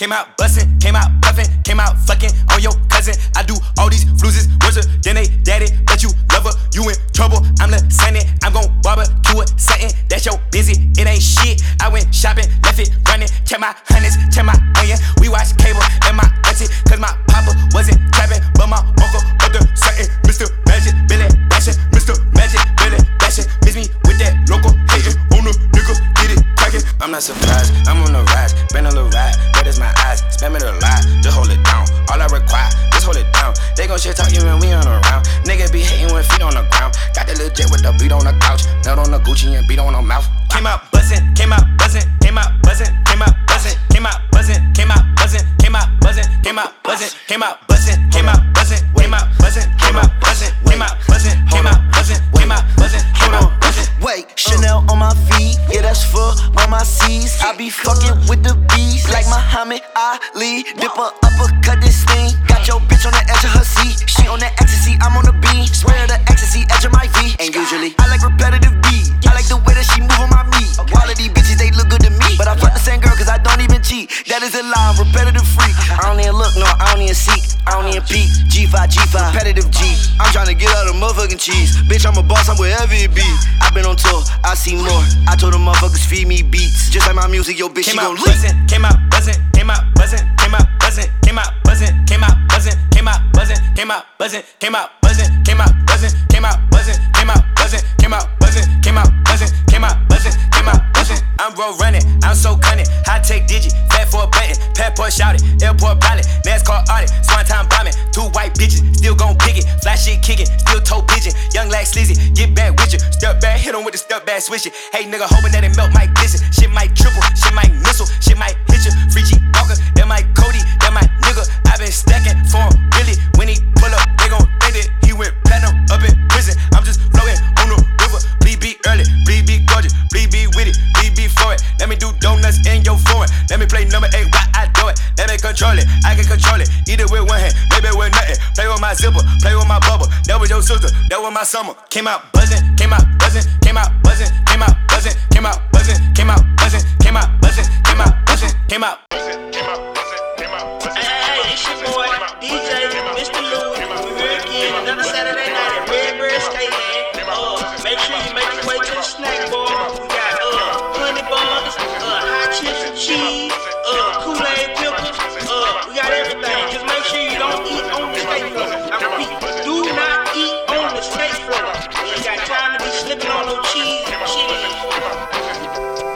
Came out bustin', came out puffin', came out fucking on your cousin. I do all these fluses worse than they daddy, but you love her, you in trouble. I'm the Sunny, I'm gon' barbecue it, something that's your busy. It ain't shit. I went shopping, left it running, check my hundreds, check my onion. We watch cable and my auntie, cause my papa wasn't trapping, but my uncle up the something. Mr. Magic, Billy Bashing, Mr. Magic, Billy Bashing. Miss me with that local hating on the nigga, get it cracking. I'm not surprised, I'm on the rise, been a little ride, red as my eyes, spam it a lot, just hold it down. All I require, just hold it down. They gon' shit talk you when we on around. Nigga be hating with feet on the ground. Got the little jet with the beat on the couch, nut on the Gucci and beat on the mouth. Came out buzzin', came out buzzin', came out buzzin', came out buzzin', came out buzzin', came out buzzin', came out buzzin', came out buzzin', came out buzzin', came out buzzin', came out buzzin', came out buzzin', came out buzzin', came out buzzin', came out buzzin', came out buzzin'. Wait, Chanel on my feet, yeah that's for all my C's. I be fucking with the bees like Muhammad Ali. Dip her uppercut this thing. Got your bitch on the edge of her seat. She on the ecstasy, I'm on the beat. Swear the ecstasy, edge of my V. And usually I like repetitive beat. I like the way that she move on my meat. All of these bitches they look good to me, but I fuck the same girl cause I don't even cheat. That is a lie, I'm repetitive freak. I don't even look, no, I don't even seek. I don't even peek. G5, repetitive G. I'm tryna get out of motherfucking cheese. Bitch, I'm a boss, I'm wherever it be. I been on tour, I see more. I told them motherfuckers feed me beats. Just like my music, yo bitch, she gon' leak. Came out buzzin', came out buzzin', came out buzzin', came out buzzin', came out buzzin', came out buzzin', came out buzzin', came out buzzin', came out buzzin', came out buzzin', came out buzzin', came out buzzin', came out buzzin', came out buzzin', came out buzzin'. I'm road running, I'm so cunning. High tech digi, fat for a button, passport shouted, airport pilot, NASCAR audit, swan time bombing. 2 white bitches, still gon' pick it, fly shit kicking, still toe pigeon. Young like sleazy, get back with you. Step back, hit him with the step back switch it. Hey nigga, hoping that it melt might glisten. Shit might triple, shit might missile, shit might hit you. Free G Walker, that might Cody, that might nigga. I been stacking for him, really. When he pull up, they gon' think that he went platinum up in prison. I'm just floating on the river. Please be early, please be gorgeous, please be with it, please be for it. Let me do donuts in your foreign. Let me play number 8 while I do it. Let me control it, I can control it. Eat it with one hand, maybe with nothing. Play with my zipper, play with my bubble. That was your sister, that was my summer. Came out buzzing, came out buzzing, came out buzzing, came out buzzing, came out buzzing, came out buzzing, came out buzzing, came out buzzing, came out buzzing, came out buzzing, came out buzzing. Hey, it's your boy, DJ Mr. Lou. We're here again, another Saturday night at Redbird Skateland. Make sure you make your way to the snack bar. We got honey buns, hot chips and cheese, Kool-Aid pickles. We got everything. Just make sure you don't eat on the skate floor. I repeat, do not eat on the skate floor. You ain't got time to be slipping on no cheese and shit.